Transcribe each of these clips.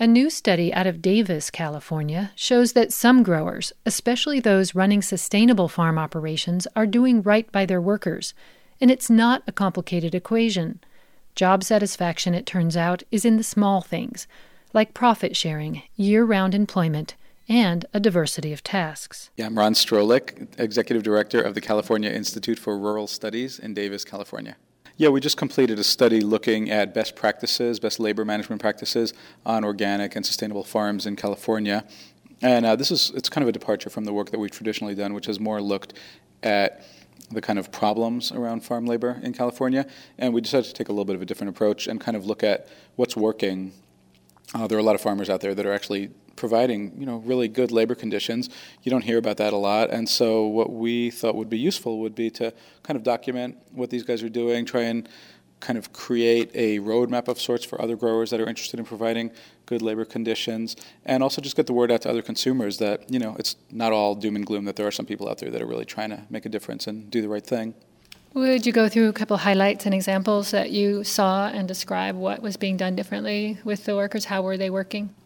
A new study out of Davis, California, shows that some growers, especially those running sustainable farm operations, are doing right by their workers. And it's not a complicated equation. Job satisfaction, it turns out, is in the small things, like profit sharing, year-round employment, and a diversity of tasks. Yeah, I'm Ron Strolik, Executive Director of the California Institute for Rural Studies in Davis, California. Yeah, we just completed a study looking at best practices, best labor management practices on organic and sustainable farms in California. And it's kind of a departure from the work that we've traditionally done, which has more looked at the kind of problems around farm labor in California. And we decided to take a little bit of a different approach and kind of look at what's working. There are a lot of farmers out there that are actually providing, really good labor conditions. You don't hear about that a lot, and so what we thought would be useful would be to kind of document what these guys are doing, try and kind of create a roadmap of sorts for other growers that are interested in providing good labor conditions, and also just get the word out to other consumers that, it's not all doom and gloom, that there are some people out there that are really trying to make a difference and do the right thing. Would you go through a couple of highlights and examples that you saw and describe what was being done differently with the workers? How were they working?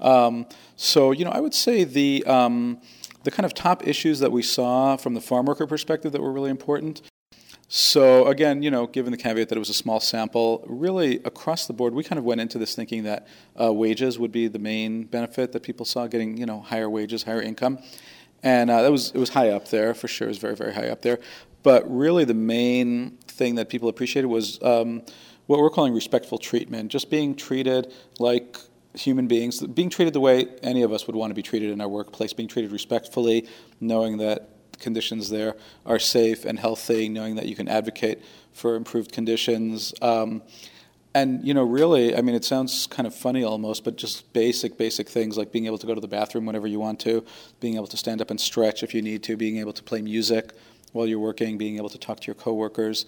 I would say the kind of top issues that we saw from the farm worker perspective that were really important. So again, given the caveat that it was a small sample, really across the board, we kind of went into this thinking that wages would be the main benefit that people saw, getting, higher wages, higher income. And it was high up there, for sure. It was very, very high up there. But really the main thing that people appreciated was what we're calling respectful treatment, just being treated like human beings, being treated the way any of us would want to be treated in our workplace, being treated respectfully, knowing that conditions there are safe and healthy, knowing that you can advocate for improved conditions. And, really, it sounds kind of funny almost, but just basic things like being able to go to the bathroom whenever you want to, being able to stand up and stretch if you need to, being able to play music while you're working, being able to talk to your coworkers,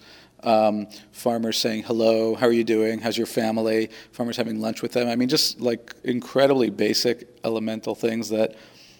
farmers saying hello, how are you doing, how's your family, farmers having lunch with them. Just like incredibly basic, elemental things that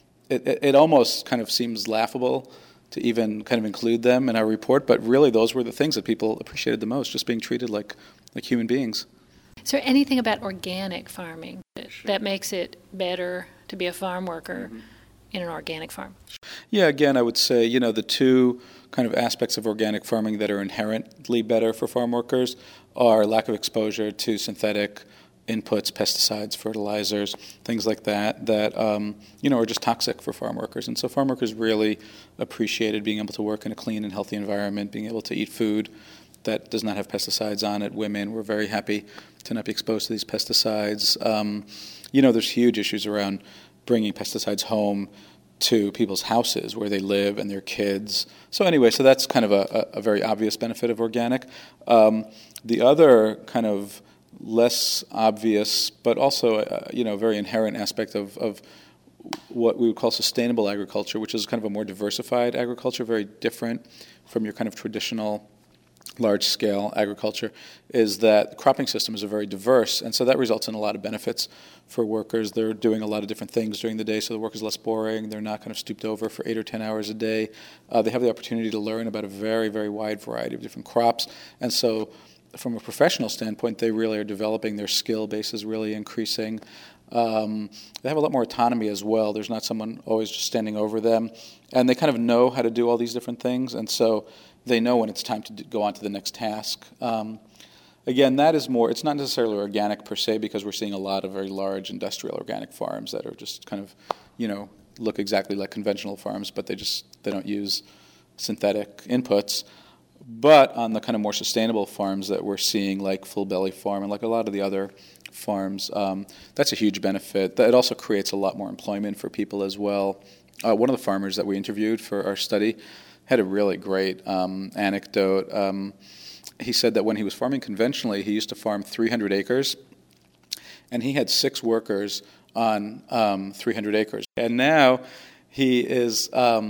it almost kind of seems laughable to even kind of include them in our report, but really those were the things that people appreciated the most, just being treated like human beings. Is there anything about organic farming that makes it better to be a farm worker in an organic farm? Yeah, again, I would say, the two kind of aspects of organic farming that are inherently better for farm workers are lack of exposure to synthetic inputs, pesticides, fertilizers, things like that are just toxic for farm workers. And so farm workers really appreciated being able to work in a clean and healthy environment, being able to eat food that does not have pesticides on it. Women were very happy to not be exposed to these pesticides. There's huge issues around bringing pesticides home to people's houses where they live and their kids. So that's kind of a very obvious benefit of organic. The other kind of less obvious, but also very inherent aspect of what we would call sustainable agriculture, which is kind of a more diversified agriculture, very different from your kind of traditional large-scale agriculture, is that cropping systems are very diverse, and so that results in a lot of benefits for workers. They're doing a lot of different things during the day, so the work is less boring. They're not kind of stooped over for 8 or 10 hours a day. They have the opportunity to learn about a very, very wide variety of different crops, and so from a professional standpoint, they really are developing. Their skill base is really increasing. They have a lot more autonomy as well. There's not someone always just standing over them, and they kind of know how to do all these different things, and so they know when it's time to go on to the next task. Again, that is more, it's not necessarily organic per se, because we're seeing a lot of very large industrial organic farms that are just kind of, look exactly like conventional farms, but they don't use synthetic inputs. But on the kind of more sustainable farms that we're seeing, like Full Belly Farm and like a lot of the other farms, that's a huge benefit. It also creates a lot more employment for people as well. One of the farmers that we interviewed for our study had a really great anecdote. He said that when he was farming conventionally, he used to farm 300 acres, and he had 6 workers on 300 acres. And now he is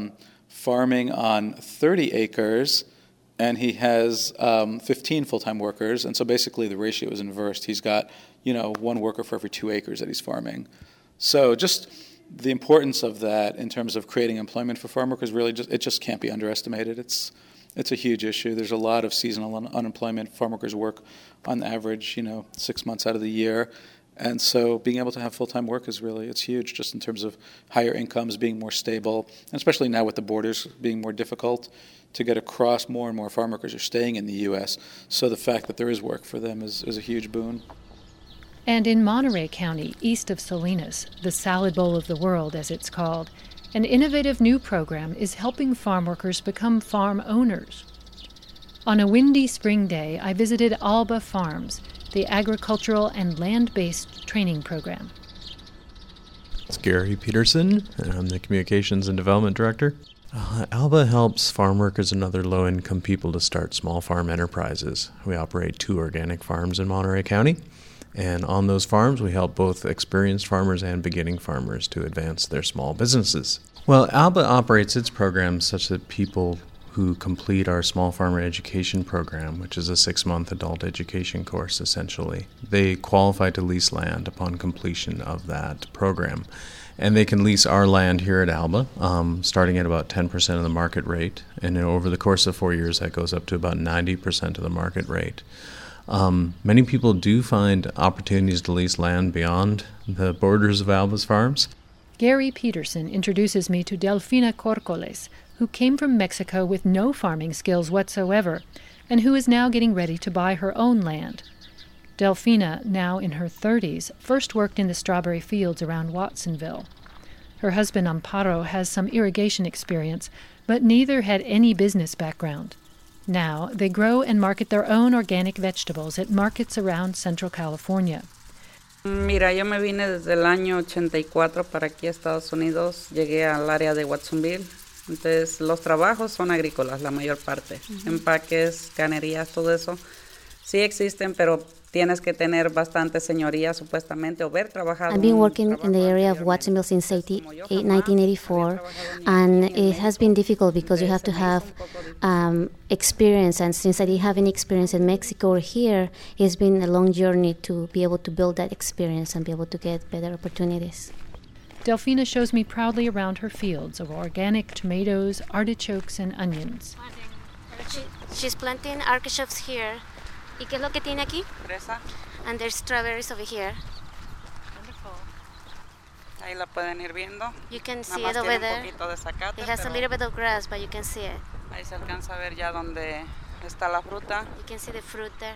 farming on 30 acres, and he has 15 full-time workers, and so basically the ratio is inversed. He's got, 1 worker for every 2 acres that he's farming. So just the importance of that in terms of creating employment for farm workers really just can't be underestimated. It's a huge issue. There's a lot of seasonal unemployment. Farm workers work on average, 6 months out of the year, And so being able to have full-time work it's huge just in terms of higher incomes, being more stable, and especially now with the borders being more difficult to get across. More and more farm workers are staying in the U.S., so the fact that there is work for them is a huge boon. And in Monterey County, east of Salinas, the salad bowl of the world, as it's called, an innovative new program is helping farm workers become farm owners. On a windy spring day, I visited Alba Farms, the agricultural and land-based training program. It's Gary Peterson, and I'm the Communications and Development Director. Alba helps farm workers and other low-income people to start small farm enterprises. We operate 2 organic farms in Monterey County, and on those farms we help both experienced farmers and beginning farmers to advance their small businesses. Well, Alba operates its programs such that people who complete our small farmer education program, which is a 6-month adult education course essentially, they qualify to lease land upon completion of that program. And they can lease our land here at Alba, starting at about 10% of the market rate. And over the course of 4 years, that goes up to about 90% of the market rate. Many people do find opportunities to lease land beyond the borders of Alba's farms. Gary Peterson introduces me to Delfina Corcoles, who came from Mexico with no farming skills whatsoever, and who is now getting ready to buy her own land. Delfina, now in her 30s, first worked in the strawberry fields around Watsonville. Her husband Amparo has some irrigation experience, but neither had any business background. Now they grow and market their own organic vegetables at markets around Central California. Mira, yo me vine desde el año 84 para aquí a Estados Unidos. Llegué al área de Watsonville. Entonces, los trabajos son agrícolas, la mayor parte. Empaques, canerías, todo eso. Sí existen, pero tienes que tener bastante señoría, supuestamente, o haber trabajado. I've been working in the area of Watsonville since 1984, and it has been difficult because you have to have experience. And since I didn't have any experience in Mexico or here, it's been a long journey to be able to build that experience and be able to get better opportunities. Delfina shows me proudly around her fields of organic tomatoes, artichokes, and onions. She's planting artichokes here. ¿Y qué es lo que tiene aquí? Fresa. And there's strawberries over here. Wonderful. Ahí la pueden ir viendo. You can see Nada it más over tiene there. un poquito de zacate, It has a little bit of grass, but you can see it. ahí se alcanza a ver ya donde está la fruta. You can see the fruit there.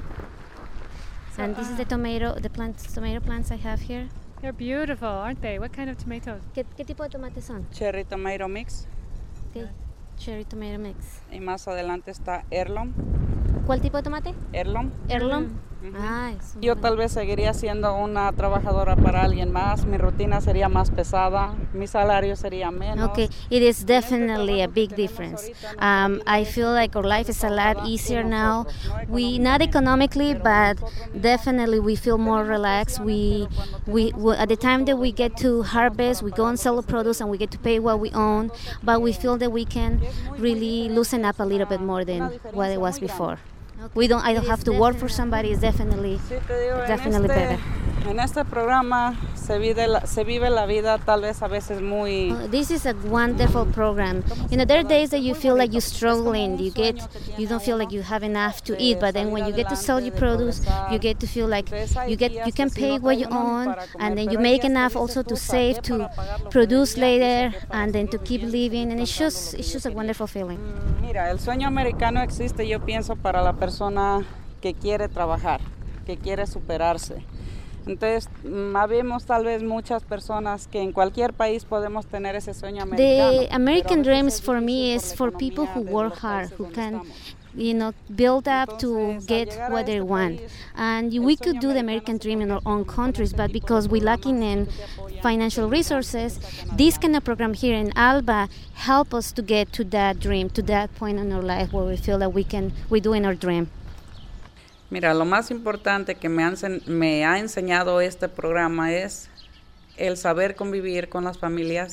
And this is the tomato plants I have here. They're beautiful, aren't they? What kind of tomatoes? ¿Qué tipo de tomates son? Cherry tomato mix. Okay. Cherry tomato mix. Y más adelante está heirloom. ¿Cuál tipo de tomate? Heirloom. Heirloom. Yo tal vez seguiría siendo una trabajadora para alguien más. Mi rutina sería más pesada. Mi salario sería menos. Okay, it is definitely a big difference. I feel like our life is a lot easier now. We not economically, but definitely we feel more relaxed. We at the time that we get to harvest, we go and sell the produce, and we get to pay what we own. But we feel that we can really loosen up a little bit more than what it was before. I don't have to work for somebody. It's definitely better. En este programa se vive la vida tal vez a veces muy. This is a wonderful program. There are days that you feel like you're struggling. You don't feel like you have enough to eat. But then when you get to sell your produce, you get to feel like you can pay what you own, and then you make enough also to save, to produce later, and then to keep living. And it's just a wonderful feeling. Mira, el sueño americano existe, yo pienso, para la persona que quiere trabajar, que quiere superarse. Entonces, habemos tal vez muchas personas que en cualquier país podemos tener ese sueño americano. The American dreams for me is for people who work hard, who can, build up to get what they want. And we could do the American dream in our own countries, but because we're lacking in financial resources, this kind of program here in Alba help us to get to that dream, to that point in our life where we feel that we're doing our dream. Mira, lo más importante que me ha enseñado este programa es el saber convivir con las familias,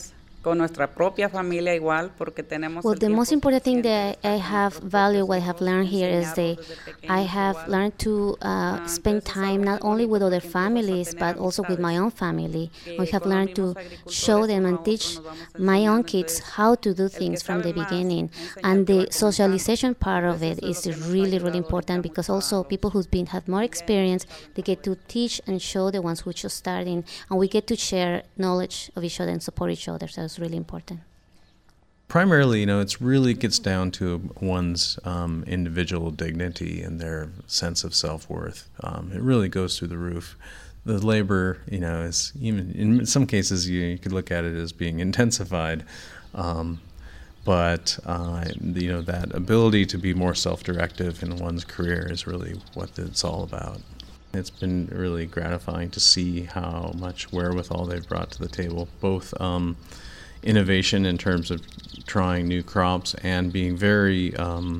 con nuestra propia familia igual, porque tenemos Well, the most important thing that I have valued, what I have learned here is I have learned to spend time not only with other families, but also with my own family. We have learned to show them and teach my own kids how to do things from the beginning. And the socialization part of it is really, really important, because also people who've have more experience, they get to teach and show the ones who are just starting, and we get to share knowledge of each other and support each other. So it's really important. Primarily, it really gets down to one's individual dignity and their sense of self-worth. It really goes through the roof. The labor, is even in some cases you could look at it as being intensified, but that ability to be more self-directive in one's career is really what it's all about. It's been really gratifying to see how much wherewithal they've brought to the table, both innovation in terms of trying new crops and being very,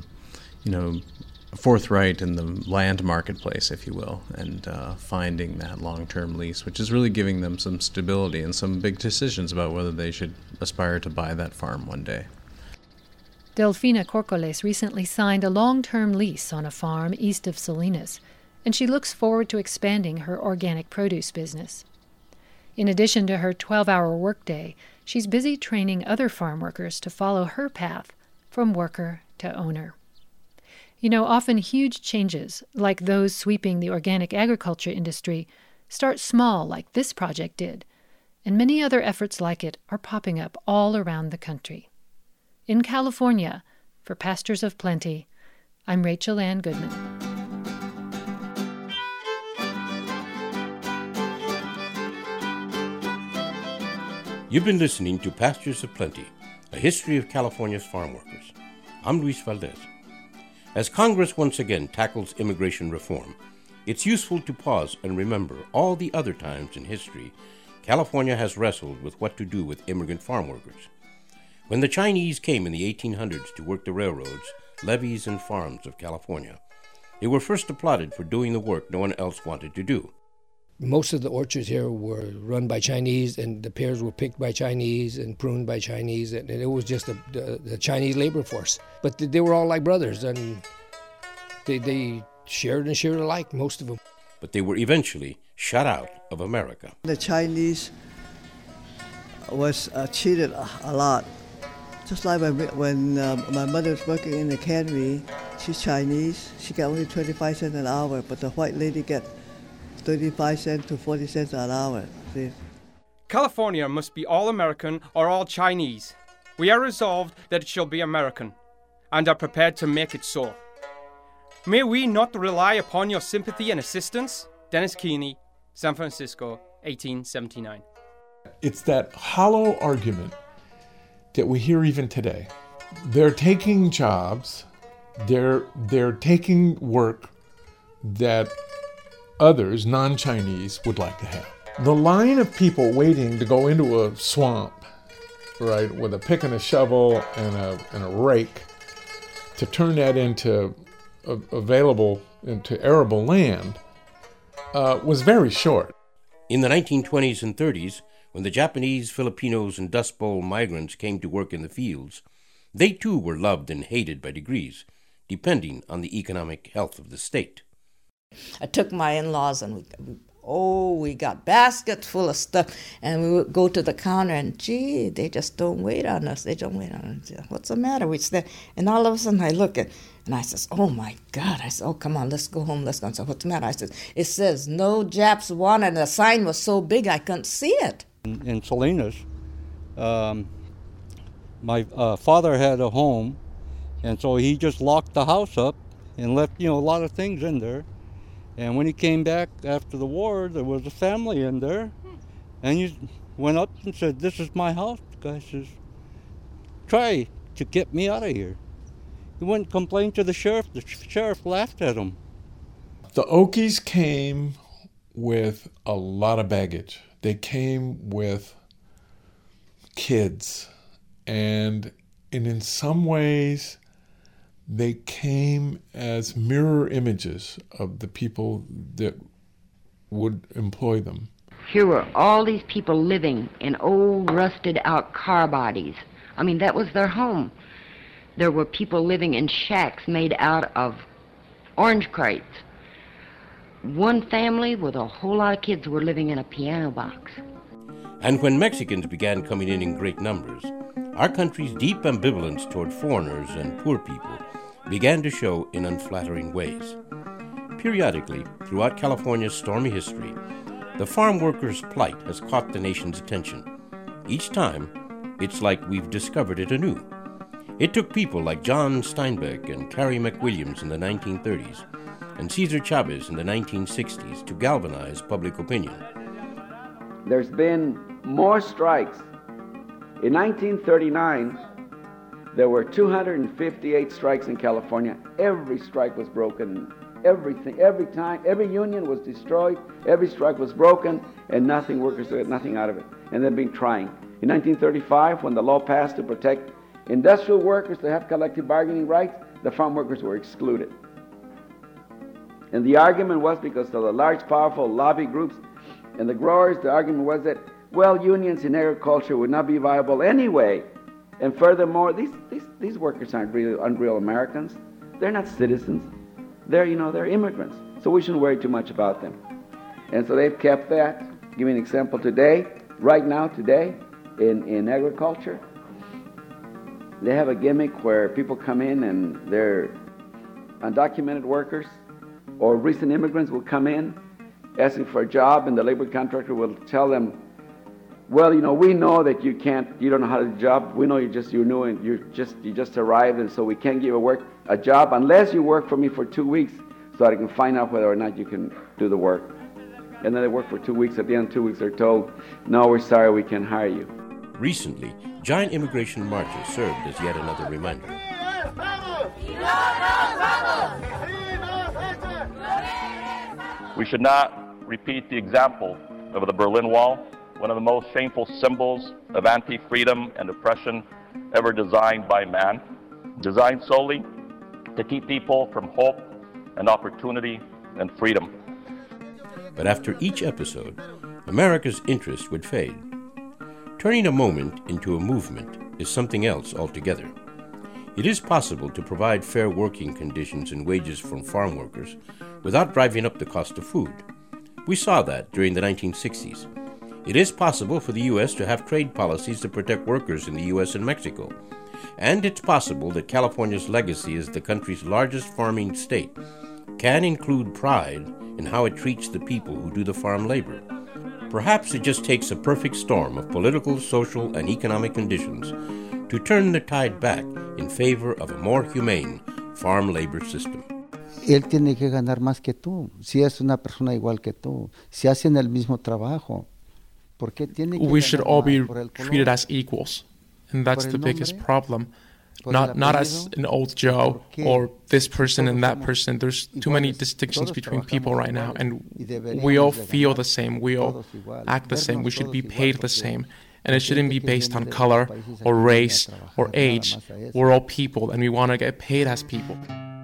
forthright in the land marketplace, if you will, and finding that long-term lease, which is really giving them some stability and some big decisions about whether they should aspire to buy that farm one day. Delfina Corcoles recently signed a long-term lease on a farm east of Salinas, and she looks forward to expanding her organic produce business. In addition to her 12-hour workday, she's busy training other farm workers to follow her path from worker to owner. Often huge changes, like those sweeping the organic agriculture industry, start small like this project did, and many other efforts like it are popping up all around the country. In California, for Pastures of Plenty, I'm Rachel Ann Goodman. You've been listening to Pastures of Plenty, a history of California's farm workers. I'm Luis Valdez. As Congress once again tackles immigration reform, it's useful to pause and remember all the other times in history California has wrestled with what to do with immigrant farm workers. When the Chinese came in the 1800s to work the railroads, levees, and farms of California, they were first applauded for doing the work no one else wanted to do. Most of the orchards here were run by Chinese, and the pears were picked by Chinese and pruned by Chinese, and it was just the Chinese labor force. But they were all like brothers, and they shared and shared alike, most of them. But they were eventually shut out of America. The Chinese was cheated a lot. Just like when my mother was working in the cannery, she's Chinese, she got only 25 cents an hour, but the white lady get 35 cents to 40 cents an hour. See? California must be all American or all Chinese. We are resolved that it shall be American, and are prepared to make it so. May we not rely upon your sympathy and assistance? Dennis Keeney, San Francisco, 1879. It's that hollow argument that we hear even today. They're taking jobs, they're taking work that others, non-Chinese, would like to have. The line of people waiting to go into a swamp, right, with a pick and a shovel and a rake to turn that into arable land was very short. In the 1920s and 30s, when the Japanese, Filipinos, and Dust Bowl migrants came to work in the fields, they too were loved and hated by degrees, depending on the economic health of the state. I took my in-laws and we got baskets full of stuff, and we would go to the counter and they just don't wait on us. They don't wait on us. What's the matter? We stand, and all of a sudden I look at, and I says, oh my God. I said, oh, come on, let's go home. Let's go. I said, what's the matter? I said, it says no Japs wanted, and the sign was so big I couldn't see it. In Salinas, my father had a home, and so he just locked the house up and left, a lot of things in there. And when he came back after the war, there was a family in there. And he went up and said, this is my house. The guy says, try to get me out of here. He went and complained to the sheriff. The sheriff laughed at him. The Okies came with a lot of baggage. They came with kids. And in some ways, they came as mirror images of the people that would employ them. Here were all these people living in old, rusted-out car bodies. I mean, that was their home. There were people living in shacks made out of orange crates. One family with a whole lot of kids were living in a piano box. And when Mexicans began coming in great numbers, our country's deep ambivalence toward foreigners and poor people began to show in unflattering ways. Periodically, throughout California's stormy history, the farm workers' plight has caught the nation's attention. Each time, it's like we've discovered it anew. It took people like John Steinbeck and Carrie McWilliams in the 1930s and Cesar Chavez in the 1960s to galvanize public opinion. There's been more strikes. In 1939, there were 258 strikes in California. Every strike was broken. Everything, every time, every union was destroyed, every strike was broken, and workers got nothing out of it. And they've been trying. In 1935, when the law passed to protect industrial workers to have collective bargaining rights, the farm workers were excluded. And the argument was because of the large, powerful lobby groups and the growers, the argument was that, well, unions in agriculture would not be viable anyway. And furthermore, these workers aren't real Americans. They're not citizens. They're immigrants. So we shouldn't worry too much about them. And so they've kept that. Give me an example today, in agriculture. They have a gimmick where people come in and they're undocumented workers or recent immigrants will come in asking for a job, and the labor contractor will tell them, well, we know that you don't know how to do the job. We know you're new and you just arrived, and so we can't give you a job unless you work for me for 2 weeks so I can find out whether or not you can do the work. And then they work for 2 weeks. At the end of 2 weeks, they're told, no, we're sorry, we can't hire you. Recently, giant immigration marches served as yet another reminder. We should not repeat the example of the Berlin Wall, one of the most shameful symbols of anti-freedom and oppression ever designed by man, designed solely to keep people from hope and opportunity and freedom. But after each episode, America's interest would fade. Turning a moment into a movement is something else altogether. It is possible to provide fair working conditions and wages from farm workers without driving up the cost of food. We saw that during the 1960s. It is possible for the U.S. to have trade policies to protect workers in the U.S. and Mexico. And it's possible that California's legacy as the country's largest farming state can include pride in how it treats the people who do the farm labor. Perhaps it just takes a perfect storm of political, social, and economic conditions to turn the tide back in favor of a more humane farm labor system. Él tiene que ganar más que tú, si es una persona igual que tú, si hacen el mismo trabajo. We should all be treated as equals, and that's the biggest problem. Not as an old Joe or this person and that person. There's too many distinctions between people right now, and we all feel the same. We all act the same. We should be paid the same, and it shouldn't be based on color or race or age. We're all people, and we want to get paid as people.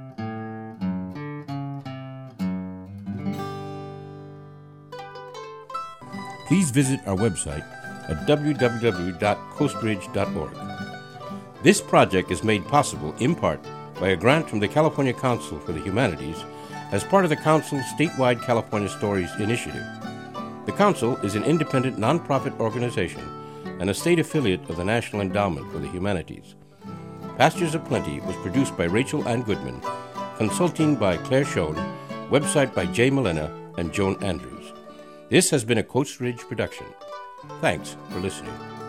Please visit our website at www.coastridge.org. This project is made possible in part by a grant from the California Council for the Humanities as part of the Council's statewide California Stories initiative. The Council is an independent nonprofit organization and a state affiliate of the National Endowment for the Humanities. Pastures of Plenty was produced by Rachel Ann Goodman, consulting by Claire Schoen, website by Jay Molina and Joan Andrews. This has been a Coast Ridge production. Thanks for listening.